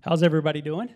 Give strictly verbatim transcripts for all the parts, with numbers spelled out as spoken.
How's everybody doing?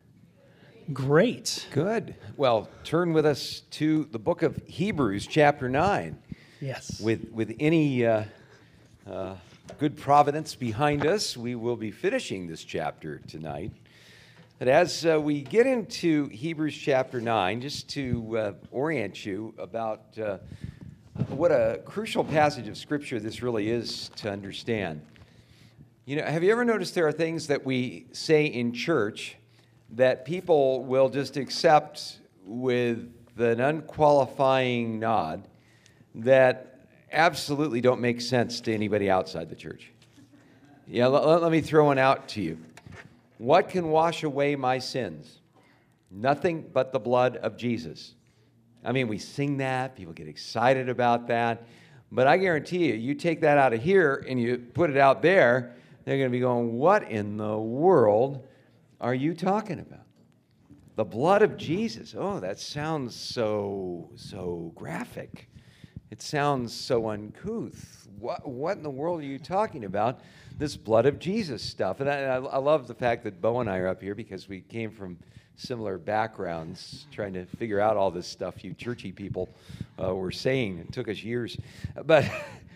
Great. Good. Well, turn with us to the book of Hebrews, chapter nine. Yes. With with any uh, uh, good providence behind us, we will be finishing this chapter tonight. But as uh, we get into Hebrews chapter nine, just to uh, orient you about uh, what a crucial passage of Scripture this really is to understand. You know, have you ever noticed there are things that we say in church that people will just accept with an unqualifying nod that absolutely don't make sense to anybody outside the church? Yeah, let, let me throw one out to you. What can wash away my sins? Nothing but the blood of Jesus. I mean, we sing that, people get excited about that, but I guarantee you, you take that out of here and you put it out there, they're going to be going, what in the world are you talking about? The blood of Jesus. Oh, that sounds so, so graphic. It sounds so uncouth. What, what in the world are you talking about? This blood of Jesus stuff. And I, I love the fact that Bo and I are up here because we came from similar backgrounds trying to figure out all this stuff you churchy people uh, were saying. It took us years. But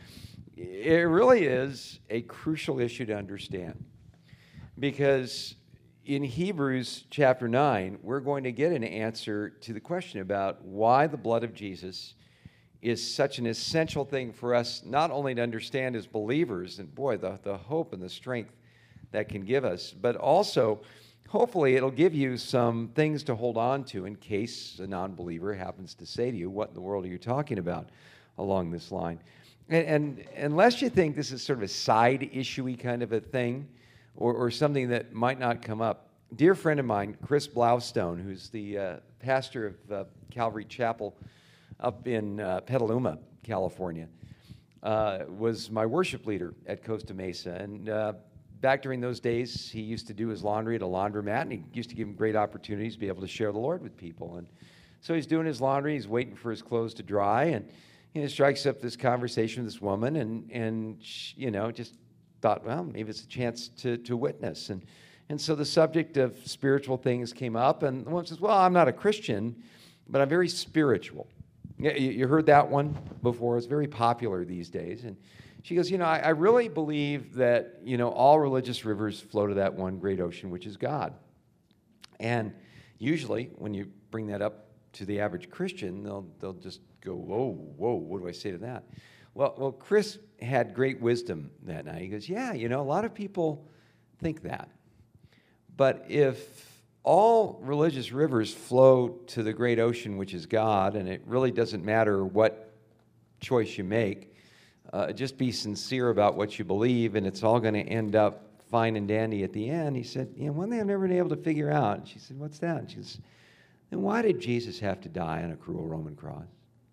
it really is a crucial issue to understand, because in Hebrews chapter nine, we're going to get an answer to the question about why the blood of Jesus is such an essential thing for us not only to understand as believers, and boy, the, the hope and the strength that can give us, but also, hopefully, it'll give you some things to hold on to in case a non-believer happens to say to you, what in the world are you talking about along this line? And, and unless you think this is sort of a side issue-y kind of a thing, or, or something that might not come up, dear friend of mine, Chris Blaustone, who's the uh, pastor of uh, Calvary Chapel up in uh, Petaluma, California, uh, was my worship leader at Costa Mesa. And uh, back during those days, he used to do his laundry at a laundromat, and he used to give him great opportunities to be able to share the Lord with people. And so he's doing his laundry, he's waiting for his clothes to dry, and he strikes up this conversation with this woman, and, and she, you know, just thought, well, maybe it's a chance to, to witness. And, and so the subject of spiritual things came up, and the woman says, well, I'm not a Christian, but I'm very spiritual. You, you heard that one before. It's very popular these days. And she goes, you know, I, I really believe that, you know, all religious rivers flow to that one great ocean, which is God. And usually when you bring that up to the average Christian, they'll they'll just go, whoa, whoa, what do I say to that? Well, well, Chris had great wisdom that night. He goes, yeah, you know, a lot of people think that. But if all religious rivers flow to the great ocean, which is God, and it really doesn't matter what choice you make, uh, just be sincere about what you believe, and it's all going to end up fine and dandy at the end. He said, you know, one thing I've never been able to figure out. And she said, what's that? And she goes, then why did Jesus have to die on a cruel Roman cross?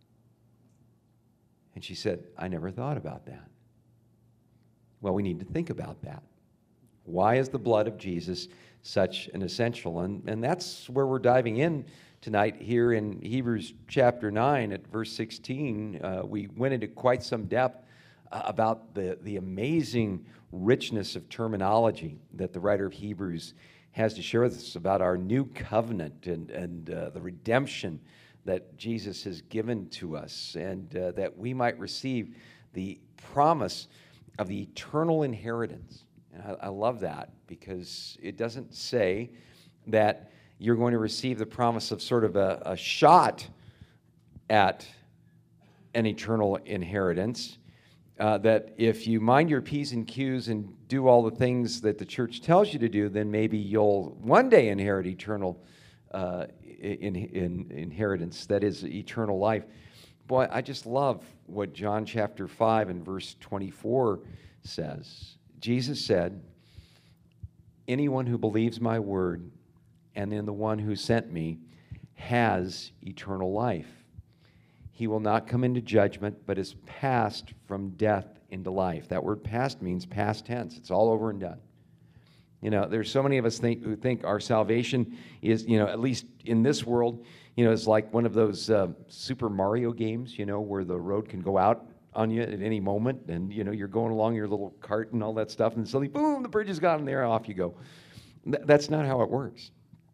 And she said, I never thought about that. Well, we need to think about that. Why is the blood of Jesus such an essential? And, and that's where we're diving in tonight here in Hebrews chapter nine at verse sixteen. Uh, we went into quite some depth uh, about the, the amazing richness of terminology that the writer of Hebrews has to share with us about our new covenant and, and uh, the redemption that Jesus has given to us, and uh, that we might receive the promise of the eternal inheritance. And I, I love that, because it doesn't say that you're going to receive the promise of sort of a, a shot at an eternal inheritance, uh, that if you mind your P's and Q's and do all the things that the church tells you to do, then maybe you'll one day inherit eternal uh, in, in, inheritance, that is eternal life. Boy, I just love what John chapter five and verse twenty-four says. Jesus said, anyone who believes my word and in the one who sent me has eternal life. He will not come into judgment, but is passed from death into life. That word past means past tense. It's all over and done. You know, there's so many of us think, who think our salvation is, you know, at least in this world, you know, it's like one of those uh, Super Mario games, you know, where the road can go out on you at any moment, and, you know, you're going along your little cart and all that stuff, and suddenly, boom, the bridge is gone, and there, off you go. Th- that's not how it works.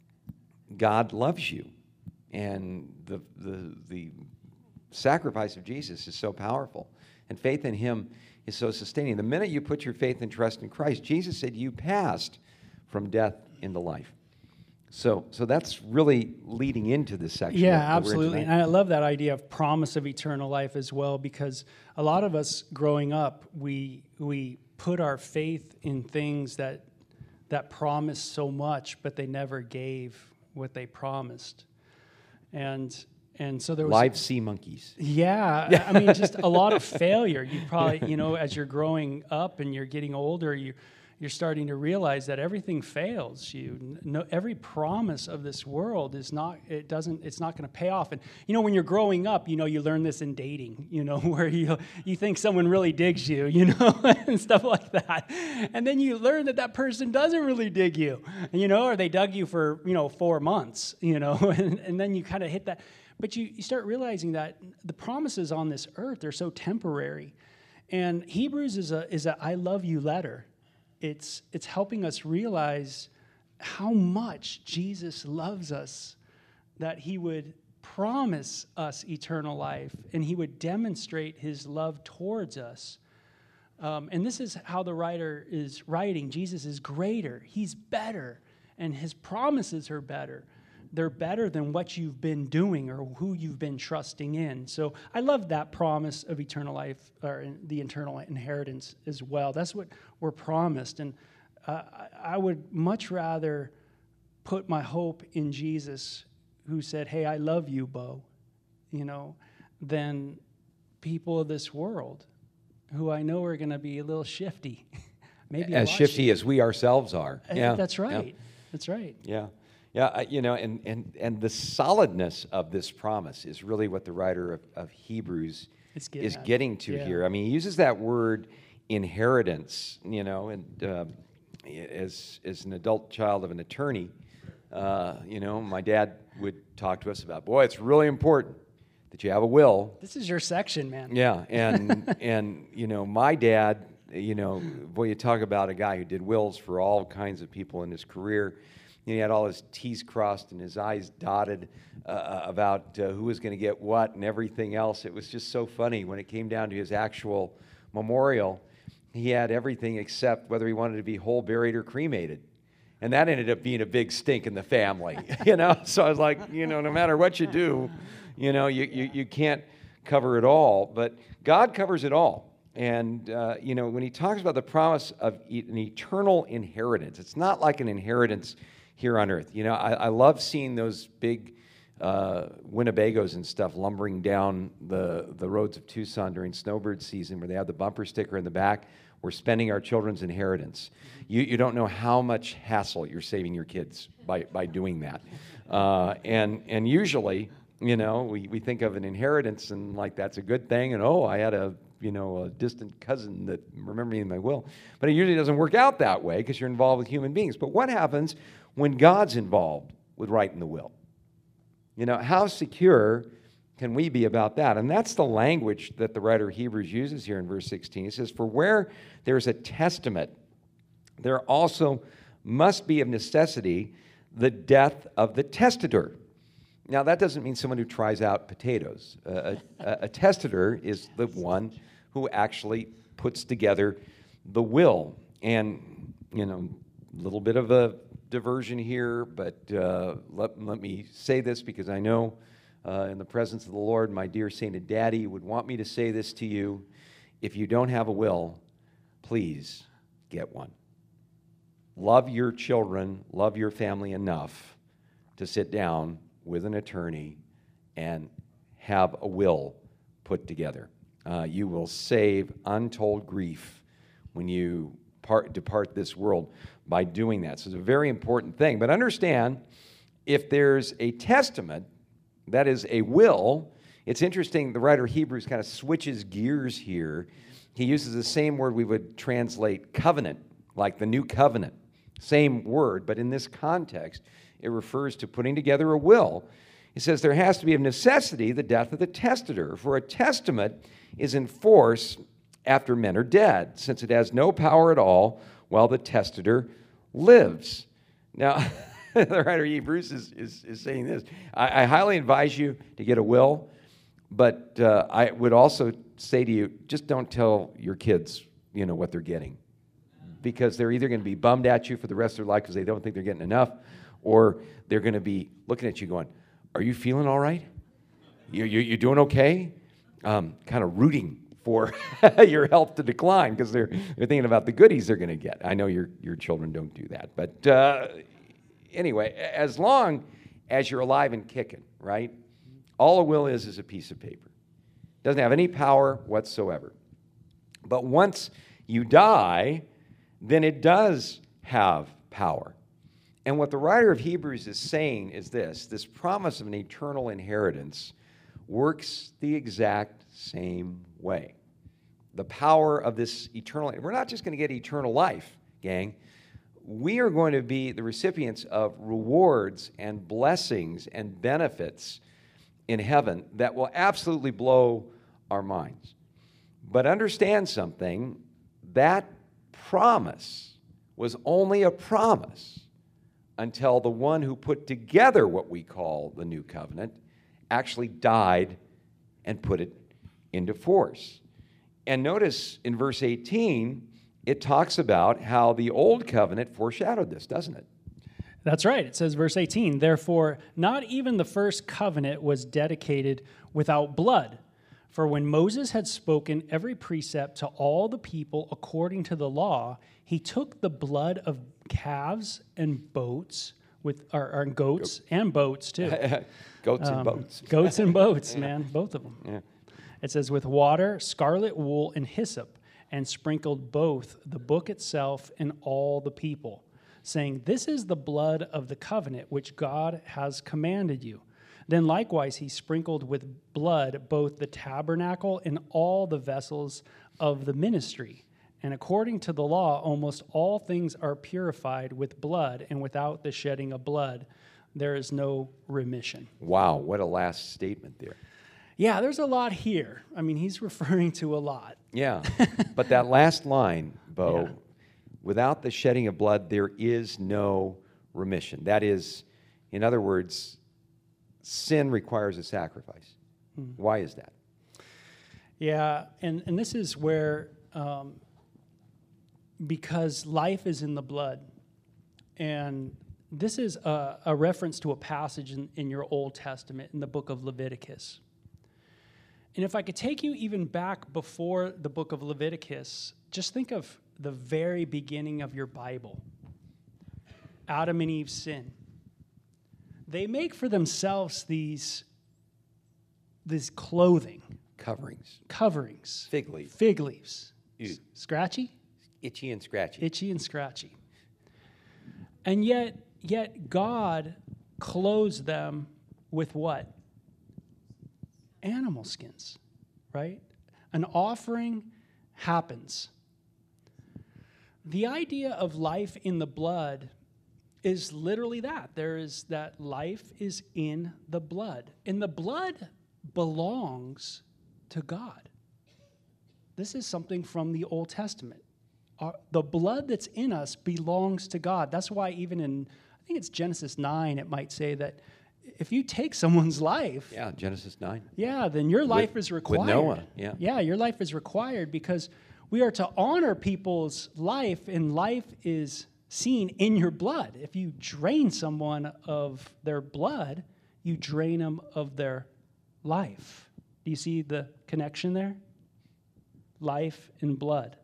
God loves you, and the, the, the sacrifice of Jesus is so powerful, and faith in him is so sustaining. The minute you put your faith and trust in Christ, Jesus said you passed from death into life. So, so that's really leading into this section. Yeah, that, that absolutely. And I love that idea of promise of eternal life as well, because a lot of us growing up, we we put our faith in things that that promise so much, but they never gave what they promised. And and so there was live sea monkeys. Yeah, I mean, just a lot of failure. You probably, you know, as you're growing up and you're getting older, you you're starting to realize that everything fails you. No, every promise of this world is not, it doesn't, it's not going to pay off. And, you know, when you're growing up, you know, you learn this in dating, you know, where you you think someone really digs you, you know, and stuff like that. And then you learn that that person doesn't really dig you, you know, or they dug you for, you know, four months, you know, and, and then you kind of hit that. But you, you start realizing that the promises on this earth are so temporary. And Hebrews is a is a I love you letter. It's it's helping us realize how much Jesus loves us, that he would promise us eternal life, and he would demonstrate his love towards us. Um, and this is how the writer is writing. Jesus is greater. He's better, and his promises are better. They're better than what you've been doing or who you've been trusting in. So I love that promise of eternal life, or the eternal inheritance as well. That's what we're promised. And uh, I would much rather put my hope in Jesus, who said, hey, I love you, Bo, you know, than people of this world who I know are going to be a little shifty. Maybe as shifty, shifty as we ourselves are. Yeah, that's right. Yeah. That's right. Yeah. Yeah, you know, and, and, and the solidness of this promise is really what the writer of, of Hebrews getting is at. getting to yeah. here. I mean, he uses that word inheritance, you know, and uh, as, as an adult child of an attorney, uh, you know, my dad would talk to us about, boy, it's really important that you have a will. This is your section, man. Yeah, and, and you know, my dad, you know, boy, you talk about a guy who did wills for all kinds of people in his career. He had all his T's crossed and his I's dotted uh, about uh, who was going to get what and everything else. It was just so funny when it came down to his actual memorial. He had everything except whether he wanted to be whole, buried, or cremated. And that ended up being a big stink in the family, you know? So I was like, you know, no matter what you do, you know, you, you, you can't cover it all. But God covers it all. And, uh, you know, when he talks about the promise of e- an eternal inheritance, it's not like an inheritance here on earth. You know, I, I love seeing those big uh, Winnebagos and stuff lumbering down the, the roads of Tucson during snowbird season, where they have the bumper sticker in the back, we're spending our children's inheritance. You, you don't know how much hassle you're saving your kids by, by doing that. Uh, and, and usually, you know, we, we think of an inheritance and like that's a good thing, and oh, I had a you know, a distant cousin that remembered me in my will. But it usually doesn't work out that way because you're involved with human beings. But what happens when God's involved with writing the will? You know, how secure can we be about that? And that's the language that the writer of Hebrews uses here in verse sixteen. He says, for where there's a testament, there also must be of necessity the death of the testator. Now, that doesn't mean someone who tries out potatoes. Uh, a, a testator is the one who actually puts together the will. And, you know, a little bit of a diversion here, but uh, let, let me say this because I know uh, in the presence of the Lord, my dear sainted daddy would want me to say this to you. If you don't have a will, please get one. Love your children, love your family enough to sit down with an attorney and have a will put together. Uh, you will save untold grief when you part, depart this world by doing that. So it's a very important thing. But understand, if there's a testament, that is a will, it's interesting, the writer of Hebrews kind of switches gears here. He uses the same word we would translate covenant, like the new covenant. Same word, but in this context, it refers to putting together a will. He says there has to be of necessity the death of the testator, for a testament is in force after men are dead, since it has no power at all while the testator lives. Now, the writer of Hebrews is, is, is saying this. I, I highly advise you to get a will, but uh, I would also say to you, just don't tell your kids, you know, what they're getting. Because they're either going to be bummed at you for the rest of their life because they don't think they're getting enough, or they're going to be looking at you going, are you feeling all right? You, you, you doing okay? Um, kind of rooting for your health to decline because they're, they're thinking about the goodies they're going to get. I know your, your children don't do that. But uh, anyway, as long as you're alive and kicking, right? All a will is is a piece of paper. Doesn't have any power whatsoever. But once you die, then it does have power. And what the writer of Hebrews is saying is this: this promise of an eternal inheritance works the exact same way. The power of this eternal, we're not just going to get eternal life, gang. We are going to be the recipients of rewards and blessings and benefits in heaven that will absolutely blow our minds. But understand something, that promise was only a promise until the one who put together what we call the new covenant actually died and put it into force. And notice in verse eighteen, it talks about how the old covenant foreshadowed this, doesn't it? That's right. It says, verse eighteen, therefore, not even the first covenant was dedicated without blood. For when Moses had spoken every precept to all the people according to the law, he took the blood of calves and boats, with or, or goats Go- and boats too. Goats um, and boats. Goats and boats, man, both of them. Yeah. It says, with water, scarlet wool, and hyssop, and sprinkled both the book itself and all the people, saying, this is the blood of the covenant which God has commanded you. Then likewise he sprinkled with blood both the tabernacle and all the vessels of the ministry. And according to the law, almost all things are purified with blood, and without the shedding of blood, there is no remission. Wow, what a last statement there. Yeah, there's a lot here. I mean, he's referring to a lot. Yeah, but that last line, Bo, Yeah. without the shedding of blood, there is no remission. That is, in other words, sin requires a sacrifice. Hmm. Why is that? Yeah, and, and this is where, um, because life is in the blood, and this is a, a reference to a passage in, in your Old Testament, in the book of Leviticus. And if I could take you even back before the book of Leviticus, just think of the very beginning of your Bible. Adam and Eve's sin. They make for themselves these, these clothing. Coverings. Coverings. Fig leaves. Fig leaves. Ew. Scratchy? Itchy and scratchy. Itchy and scratchy. And yet, yet God clothes them with what? Animal skins, right? An offering happens. The idea of life in the blood is literally that. There is that life is in the blood. And the blood belongs to God. This is something from the Old Testament. Our, the blood that's in us belongs to God. That's why even in, I think it's Genesis nine, it might say that if you take someone's life, yeah, Genesis nine. Yeah, then your life with, is required. With Noah, yeah. Yeah, your life is required because we are to honor people's life, and life is seen in your blood. If you drain someone of their blood, you drain them of their life. Do you see the connection there? Life and blood.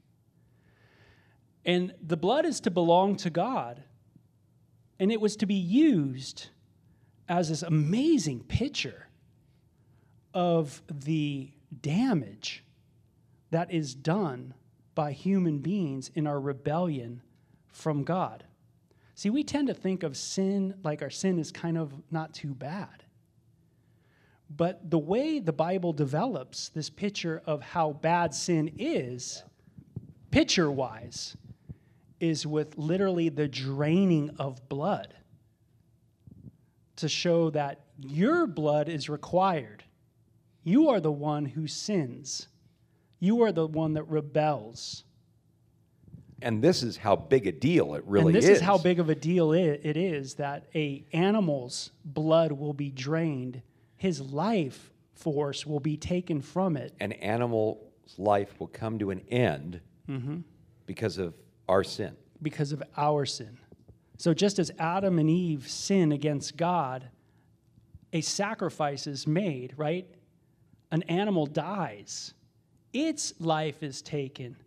And the blood is to belong to God, and it was to be used as this amazing picture of the damage that is done by human beings in our rebellion from God. See, we tend to think of sin like our sin is kind of not too bad. But the way the Bible develops this picture of how bad sin is, picture-wise, is with literally the draining of blood to show that your blood is required. You are the one who sins. You are the one that rebels. And this is how big a deal it really and is. this is how big of a deal it, it is that a animal's blood will be drained, his life force will be taken from it. An animal's life will come to an end Mm-hmm. because of our sin. Because of our sin. So just as Adam and Eve sin against God, a sacrifice is made, right? An animal dies. Its life is taken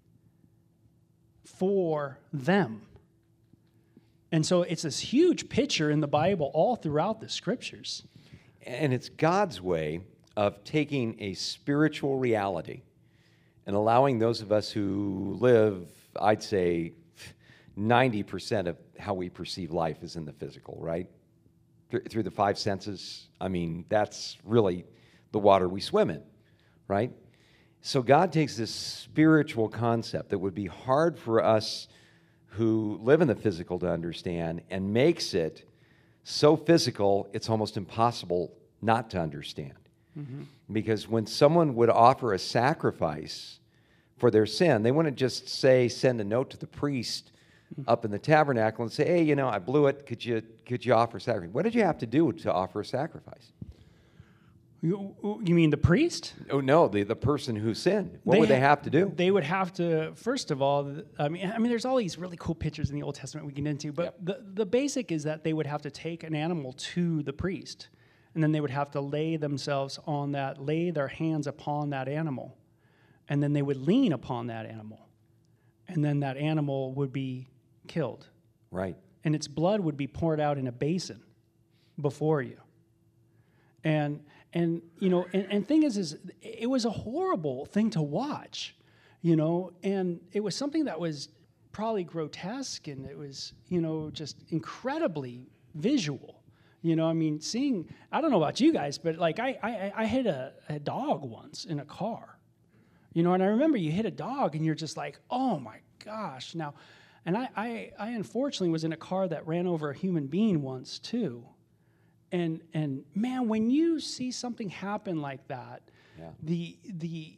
for them. And so it's this huge picture in the Bible all throughout the scriptures. And it's God's way of taking a spiritual reality and allowing those of us who live, I'd say, ninety percent of how we perceive life is in the physical, right? Th- through the five senses. I mean, that's really the water we swim in, right? So God takes this spiritual concept that would be hard for us who live in the physical to understand and makes it so physical it's almost impossible not to understand. Mm-hmm. Because when someone would offer a sacrifice for their sin, they wouldn't just say, send a note to the priest up in the tabernacle and say, hey, you know, I blew it. Could you could you offer sacrifice? What did you have to do to offer a sacrifice? You, you mean the priest? Oh, no, the, the person who sinned. What They would they ha- have to do? They would have to, first of all, I mean, I mean, there's all these really cool pictures in the Old Testament we can get into, but Yep. the, the basic is that they would have to take an animal to the priest, and then they would have to lay themselves on that, lay their hands upon that animal, and then they would lean upon that animal, and then that animal would be killed. Right. And its blood would be poured out in a basin before you. And and you know, and, and thing is, is it was a horrible thing to watch, you know, and it was something that was probably grotesque, and it was, you know, just incredibly visual. You know, I mean, seeing, I don't know about you guys, but like I I, I hit a, a dog once in a car. You know, and I remember you hit a dog and you're just like, oh my gosh. Now, and I, I, I unfortunately was in a car that ran over a human being once too. And and man, when you see something happen like that, Yeah. the the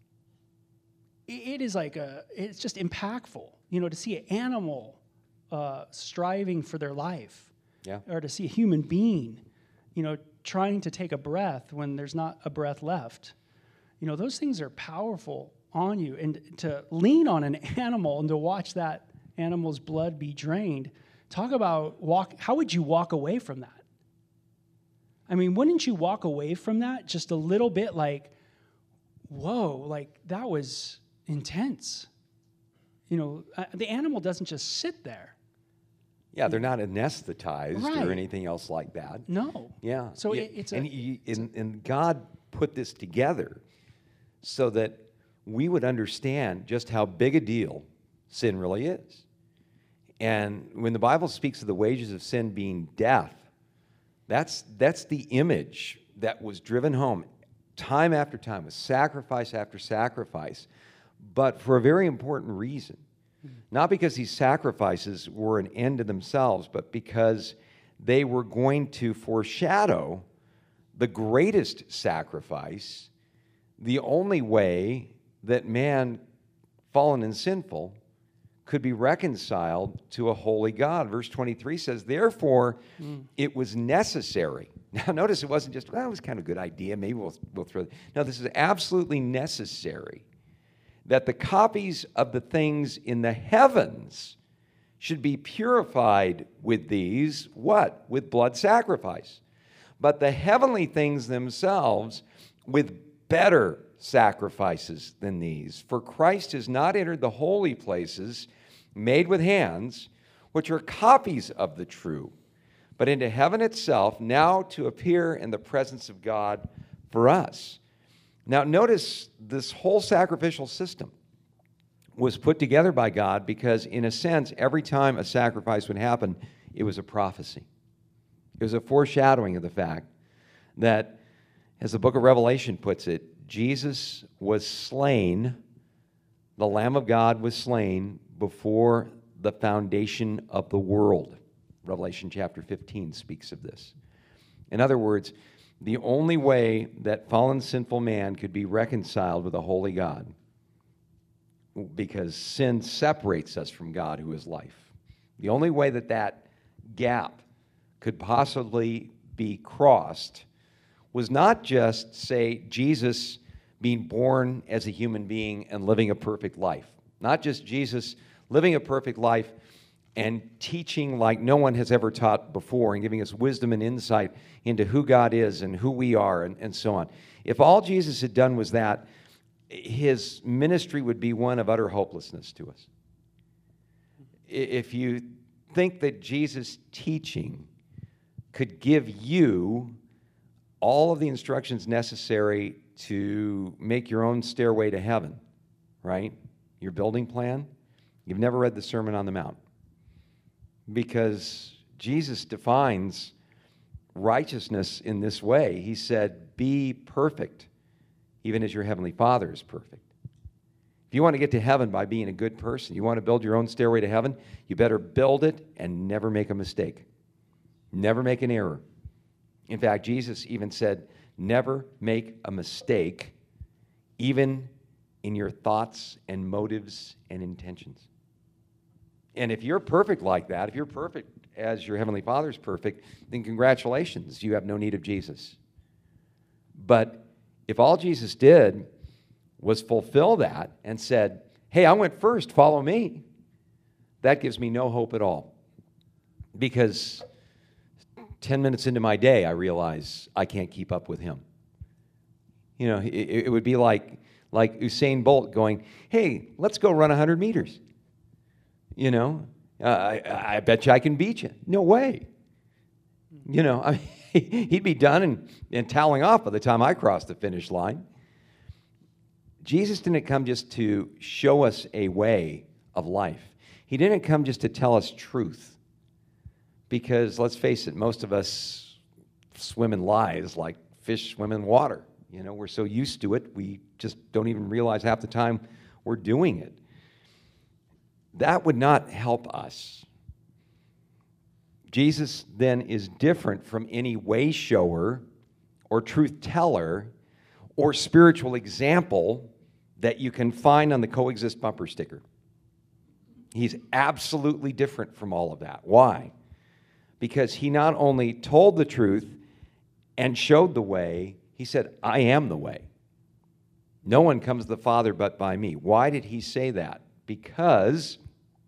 it is like a it's just impactful, you know, to see an animal uh, striving for their life, Yeah. or to see a human being, you know, trying to take a breath when there's not a breath left. You know, those things are powerful on you, and to lean on an animal and to watch that animal's blood be drained. Talk about walk. How would you walk away from that? I mean, wouldn't you walk away from that just a little bit like, whoa, like that was intense? You know, uh, the animal doesn't just sit there. Yeah, they're not anesthetized Right. or anything else like that. No. Yeah. So Yeah, it, it's and, a, he, and, and God put this together so that we would understand just how big a deal sin really is. And when the Bible speaks of the wages of sin being death, that's, that's the image that was driven home time after time with sacrifice after sacrifice, but for a very important reason. Not because these sacrifices were an end to themselves, but because they were going to foreshadow the greatest sacrifice, the only way that man, fallen and sinful, could be reconciled to a holy God. Verse twenty-three says, therefore, mm. it was necessary. Now, notice it wasn't just, well, that was kind of a good idea, maybe we'll, we'll throw it. No, this is absolutely necessary that the copies of the things in the heavens should be purified with these, what? With blood sacrifice. But the heavenly things themselves with better sacrifices than these. For Christ has not entered the holy places made with hands, which are copies of the true, but into heaven itself, now to appear in the presence of God for us. Now, notice this whole sacrificial system was put together by God because, in a sense, every time a sacrifice would happen, it was a prophecy. It was a foreshadowing of the fact that, as the book of Revelation puts it, Jesus was slain, the Lamb of God was slain before the foundation of the world. Revelation chapter fifteen speaks of this. In other words, the only way that fallen sinful man could be reconciled with a holy God because sin separates us from God, who is life. The only way that that gap could possibly be crossed was not just, say, Jesus being born as a human being and living a perfect life. Not just Jesus living a perfect life and teaching like no one has ever taught before and giving us wisdom and insight into who God is and who we are and, and so on. If all Jesus had done was that, his ministry would be one of utter hopelessness to us. If you think that Jesus' teaching could give you all of the instructions necessary to make your own stairway to heaven, right? Your building plan, you've never read the Sermon on the Mount. Because Jesus defines righteousness in this way. He said, be perfect, even as your heavenly Father is perfect. If you want to get to heaven by being a good person, you want to build your own stairway to heaven, you better build it and never make a mistake. Never make an error. In fact, Jesus even said, never make a mistake, even in your thoughts and motives and intentions. And if you're perfect like that, if you're perfect as your Heavenly Father's perfect, then congratulations, you have no need of Jesus. But if all Jesus did was fulfill that and said, hey, I went first, follow me, that gives me no hope at all. Because ten minutes into my day, I realize I can't keep up with him. You know, it, it would be like, like Usain Bolt going, hey, let's go run one hundred meters. You know, uh, I, I bet you I can beat you. No way. You know, I mean, he'd be done and, and toweling off by the time I crossed the finish line. Jesus didn't come just to show us a way of life. He didn't come just to tell us truth. Because, let's face it, most of us swim in lies like fish swim in water. You know, we're so used to it, we just don't even realize half the time we're doing it. That would not help us. Jesus then is different from any way shower or truth teller or spiritual example that you can find on the Coexist bumper sticker. He's absolutely different from all of that. Why? Because he not only told the truth and showed the way, he said, I am the way. No one comes to the Father but by me. Why did he say that? Because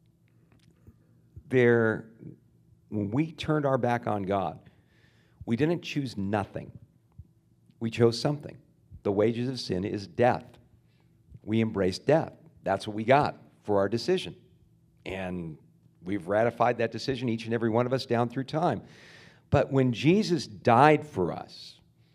there, when we turned our back on God, we didn't choose nothing. We chose something. The wages of sin is death. We embraced death. That's what we got for our decision. And we've ratified that decision, each and every one of us, down through time. But when Jesus died for us,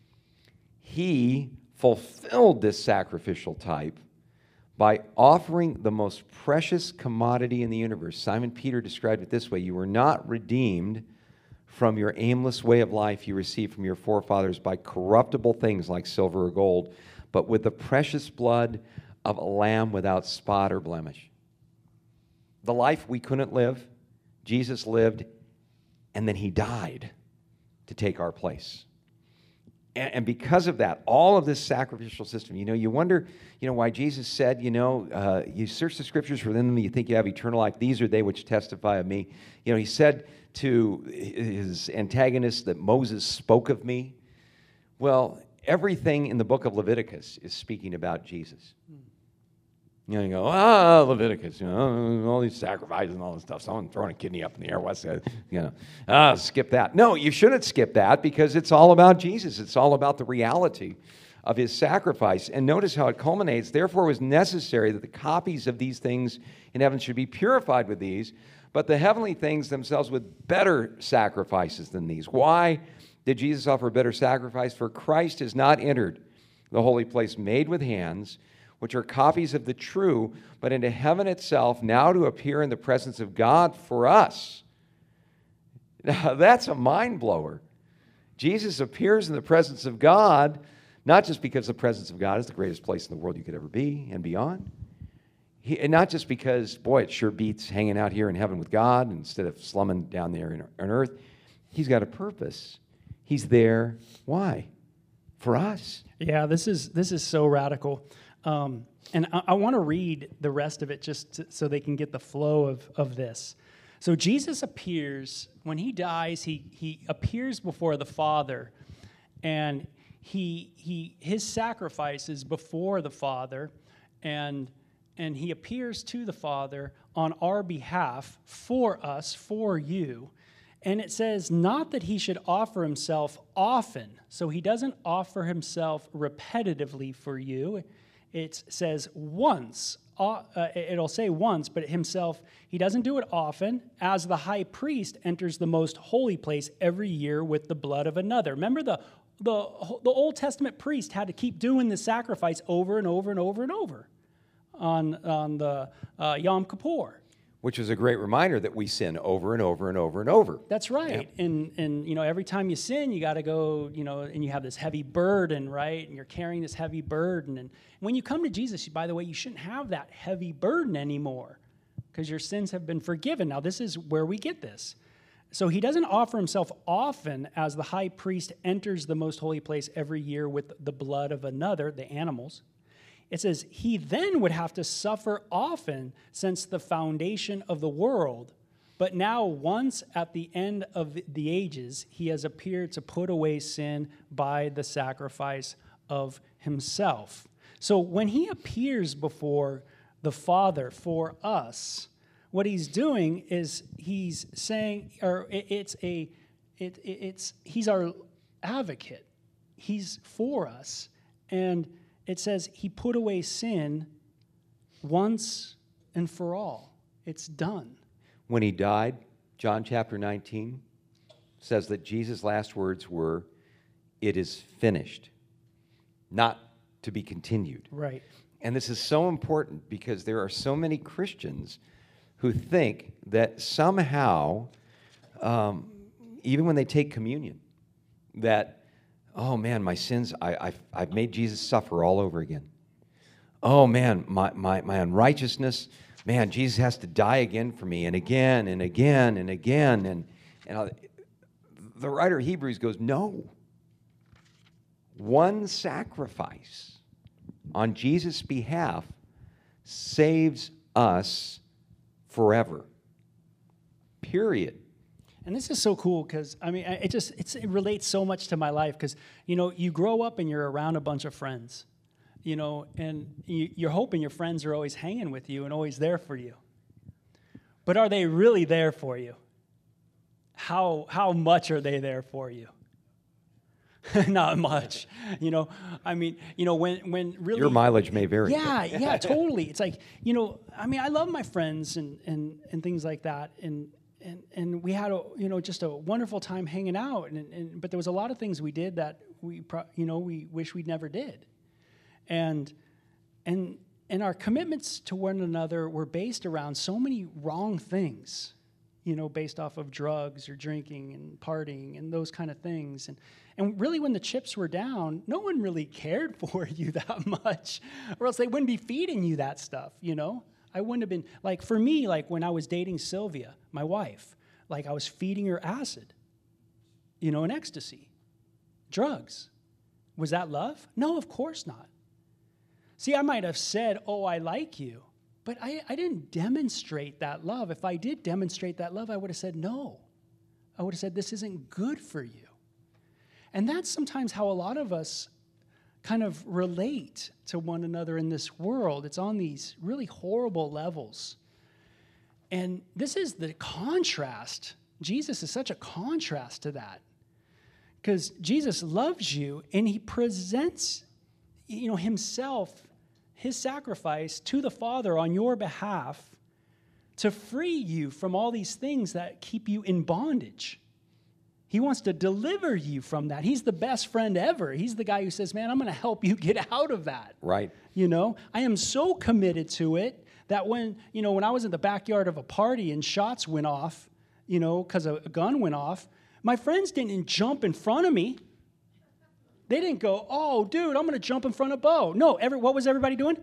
he fulfilled this sacrificial type by offering the most precious commodity in the universe. Simon Peter described it this way: you were not redeemed from your aimless way of life you received from your forefathers by corruptible things like silver or gold, but with the precious blood of a lamb without spot or blemish. The life we couldn't live, Jesus lived, and then he died to take our place. And, and because of that, all of this sacrificial system, you know, you wonder, you know, why Jesus said, you know, uh, you search the scriptures, for them you think you have eternal life. These are they which testify of me. You know, he said to his antagonist that Moses spoke of me. Well, everything in the book of Leviticus is speaking about Jesus. You know, you go, ah, Leviticus, you know, all these sacrifices and all this stuff. Someone throwing a kidney up in the air. What's that? You know, ah, skip that. No, you shouldn't skip that because it's all about Jesus. It's all about the reality of his sacrifice. And notice how it culminates. Therefore, it was necessary that the copies of these things in heaven should be purified with these, but the heavenly things themselves with better sacrifices than these. Why did Jesus offer a better sacrifice? For Christ has not entered the holy place made with hands, which are copies of the true, but into heaven itself, now to appear in the presence of God for us. Now, that's a mind blower. Jesus appears in the presence of God, not just because the presence of God is the greatest place in the world you could ever be and beyond, he, and not just because, boy, it sure beats hanging out here in heaven with God instead of slumming down there in, on earth. He's got a purpose. He's there. Why? For us. Yeah, this is this is so radical. Um, and I, I want to read the rest of it just to, so they can get the flow of, of this. So Jesus appears, when he dies, he, he appears before the Father, and he, he, his sacrifice is before the Father, and, and he appears to the Father on our behalf, for us, for you. And it says, not that he should offer himself often. So he doesn't offer himself repetitively for you. It says once. Uh, it'll say once, but himself, he doesn't do it often, as the high priest enters the most holy place every year with the blood of another. Remember, the, the, the Old Testament priest had to keep doing the sacrifice over and over and over and over on, on the uh, Yom Kippur. Which is a great reminder that we sin over and over and over and over. That's right. Yeah. And, and, you know, every time you sin, you got to go, you know, and you have this heavy burden, right? And you're carrying this heavy burden. And when you come to Jesus, by the way, you shouldn't have that heavy burden anymore because your sins have been forgiven. Now, this is where we get this. So he doesn't offer himself often as the high priest enters the most holy place every year with the blood of another, the animals. It says, he then would have to suffer often since the foundation of the world. But now, once at the end of the ages, he has appeared to put away sin by the sacrifice of himself. So when he appears before the Father for us, what he's doing is he's saying, or it's a, it, it's he's our advocate. He's for us. And it says he put away sin once and for all. It's done. When he died, John chapter nineteen says that Jesus' last words were, "It is finished," not to be continued. Right. And this is so important because there are so many Christians who think that somehow, um, even when they take communion, that oh, man, my sins, I, I've, I've made Jesus suffer all over again. Oh, man, my, my, my unrighteousness, man, Jesus has to die again for me, and again, and again, and again. And, and I, the writer of Hebrews goes, no. One sacrifice on Jesus' behalf saves us forever. Period. And this is so cool because, I mean, it just it's, it relates so much to my life because, you know, you grow up and you're around a bunch of friends, you know, and you, you're hoping your friends are always hanging with you and always there for you. But are they really there for you? How, how much are they there for you? Not much, you know. I mean, you know, when, when really... Your mileage may vary. Yeah, yeah, totally. It's like, you know, I mean, I love my friends and, and, and things like that, and And and we had a you know just a wonderful time hanging out, and, and but there was a lot of things we did that we pro, you know we wish we never did, and and and our commitments to one another were based around so many wrong things, you know, based off of drugs or drinking and partying and those kind of things, and and really when the chips were down, no one really cared for you that much, or else they wouldn't be feeding you that stuff, you know. I wouldn't have been, like, for me, like, when I was dating Sylvia, my wife, like, I was feeding her acid, you know, and ecstasy, drugs. Was that love? No, of course not. See, I might have said, oh, I like you, but I, I didn't demonstrate that love. If I did demonstrate that love, I would have said no. I would have said, this isn't good for you. And that's sometimes how a lot of us kind of relate to one another in this world. It's on these really horrible levels. And this is the contrast. Jesus is such a contrast to that. Because Jesus loves you and he presents, you know, himself, his sacrifice to the Father on your behalf to free you from all these things that keep you in bondage. He wants to deliver you from that. He's the best friend ever. He's the guy who says, man, I'm going to help you get out of that. Right. You know, I am so committed to it that when, you know, when I was in the backyard of a party and shots went off, you know, because a gun went off, my friends didn't jump in front of me. They didn't go, oh, dude, I'm going to jump in front of Bo. No, every, what was everybody doing?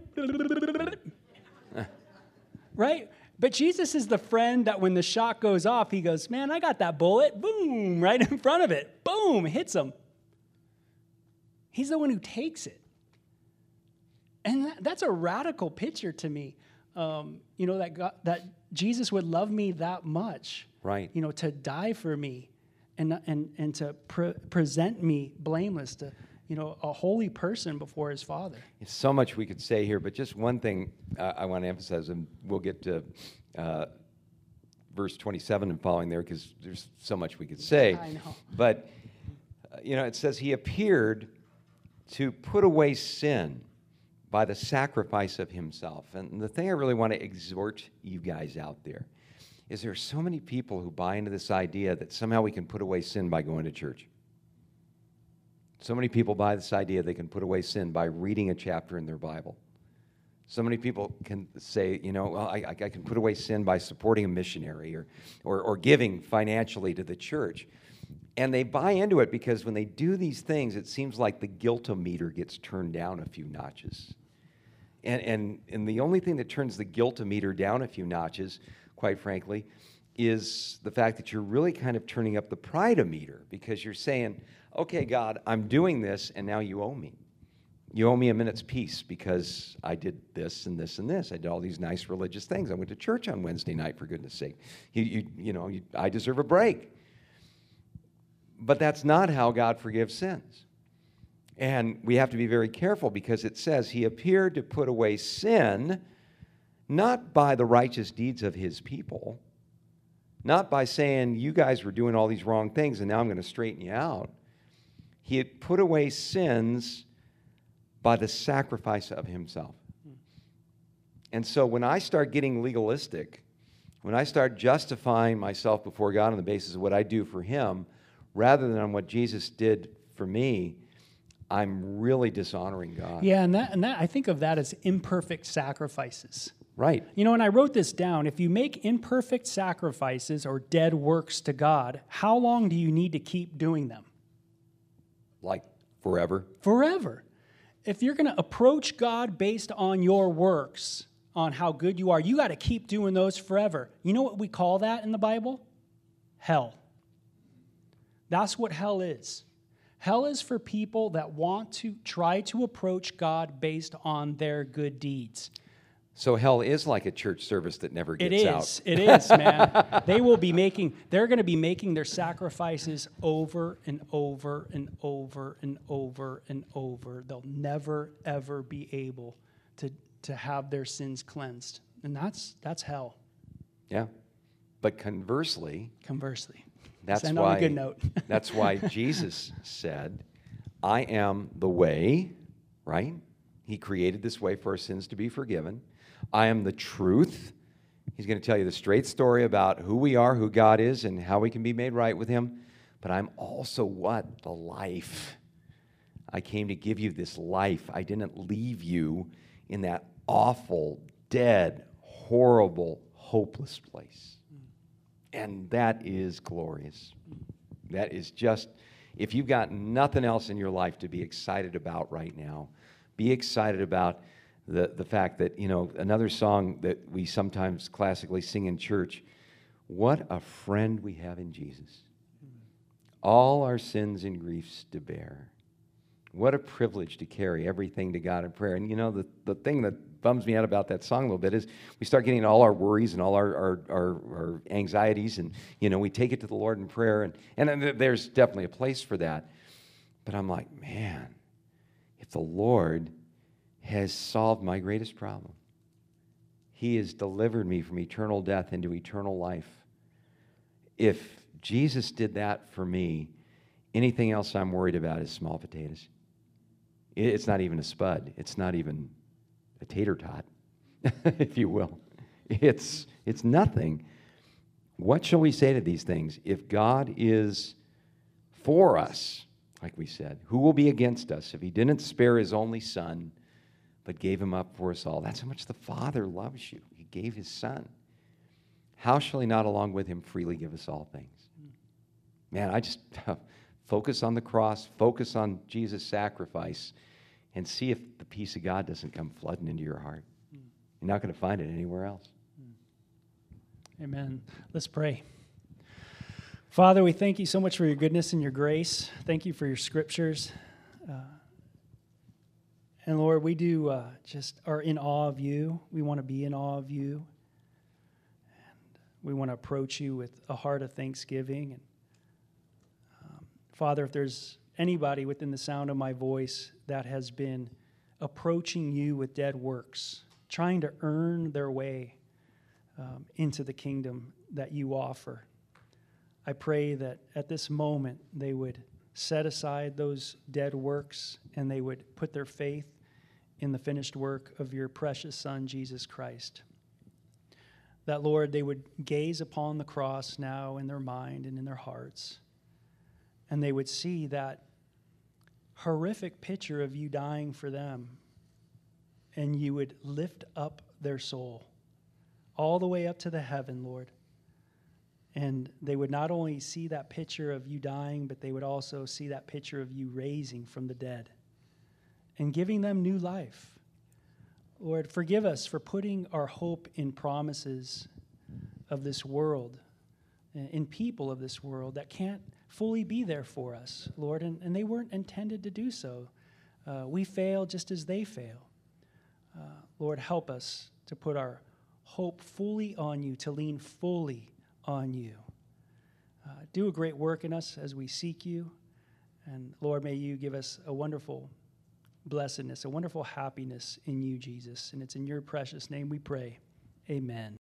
Right? But Jesus is the friend that when the shot goes off, he goes, man, I got that bullet. Boom, right in front of it. Boom, hits him. He's the one who takes it. And that, that's a radical picture to me. Um, you know, that God, that Jesus would love me that much. Right. You know, to die for me and and and to pre- present me blameless, to, you know, a holy person before his Father. There's so much we could say here, but just one thing uh, I want to emphasize, and we'll get to uh, verse twenty-seven and following there because there's so much we could say. I know. But, uh, you know, it says he appeared to put away sin by the sacrifice of himself. And the thing I really want to exhort you guys out there is there are so many people who buy into this idea that somehow we can put away sin by going to church. So many people buy this idea they can put away sin by reading a chapter in their Bible. So many people can say, you know, well, I, I can put away sin by supporting a missionary or, or, or giving financially to the church. And they buy into it because when they do these things, it seems like the guilt-o-meter gets turned down a few notches. And, and, and the only thing that turns the guilt-o-meter down a few notches, quite frankly, is the fact that you're really kind of turning up the pride-o-meter because you're saying, okay, God, I'm doing this, and now you owe me. You owe me a minute's peace because I did this and this and this. I did all these nice religious things. I went to church on Wednesday night, for goodness sake. You, you, you know, you, I deserve a break. But that's not how God forgives sins. And we have to be very careful because it says he appeared to put away sin, not by the righteous deeds of his people, not by saying, you guys were doing all these wrong things and now I'm going to straighten you out. He had put away sins by the sacrifice of himself. And so when I start getting legalistic, when I start justifying myself before God on the basis of what I do for him, rather than on what Jesus did for me, I'm really dishonoring God. Yeah, and that and that I think of that as imperfect sacrifices. Right. You know, and I wrote this down. If you make imperfect sacrifices or dead works to God, how long do you need to keep doing them? Like forever? Forever. If you're going to approach God based on your works, on how good you are, you got to keep doing those forever. You know what we call that in the Bible? Hell. That's what hell is. Hell is for people that want to try to approach God based on their good deeds. So hell is like a church service that never gets out. It is. It is, man. They will be making, they're going to be making their sacrifices over and over and over and over and over. They'll never, ever be able to, to have their sins cleansed. And that's that's hell. Yeah. But conversely, Conversely. that's Send why on a good note. that's why Jesus said, I am the way, right? He created this way for our sins to be forgiven. I am the truth. He's going to tell you the straight story about who we are, who God is, and how we can be made right with him. But I'm also what? The life. I came to give you this life. I didn't leave you in that awful, dead, horrible, hopeless place. And that is glorious. That is just, if you've got nothing else in your life to be excited about right now, be excited about the, the fact that, you know, another song that we sometimes classically sing in church, what a friend we have in Jesus. All our sins and griefs to bear. What a privilege to carry everything to God in prayer. And, you know, the, the thing that bums me out about that song a little bit is we start getting all our worries and all our, our, our, our anxieties, and, you know, we take it to the Lord in prayer. And, and there's definitely a place for that. But I'm like, man, if the Lord has solved my greatest problem, he has delivered me from eternal death into eternal life. If Jesus did that for me, anything else I'm worried about is small potatoes. It's not even a spud. It's not even a tater tot, if you will. It's, it's nothing. What shall we say to these things? If God is for us, like we said, who will be against us? If he didn't spare his only son, but gave him up for us all. That's how much the Father loves you. He gave his Son. How shall he not along with him freely give us all things? Man, I just focus on the cross, focus on Jesus' sacrifice, and see if the peace of God doesn't come flooding into your heart. You're not going to find it anywhere else. Amen. Let's pray. Father, we thank you so much for your goodness and your grace. Thank you for your scriptures. Uh, And Lord, we do uh, just are in awe of you. We want to be in awe of you. And we want to approach you with a heart of thanksgiving. And um, Father, if there's anybody within the sound of my voice that has been approaching you with dead works, trying to earn their way um, into the kingdom that you offer, I pray that at this moment they would set aside those dead works and they would put their faith in the finished work of your precious Son, Jesus Christ. That, Lord, they would gaze upon the cross now in their mind and in their hearts, and they would see that horrific picture of you dying for them, and you would lift up their soul all the way up to the heaven, Lord. And they would not only see that picture of you dying, but they would also see that picture of you raising from the dead and giving them new life. Lord, forgive us for putting our hope in promises of this world, in people of this world that can't fully be there for us, Lord, and, and they weren't intended to do so. Uh, we fail just as they fail. Uh, Lord, help us to put our hope fully on you, to lean fully on you. Uh, do a great work in us as we seek you. And Lord, may you give us a wonderful blessedness, a wonderful happiness in you, Jesus. And it's in your precious name we pray. Amen.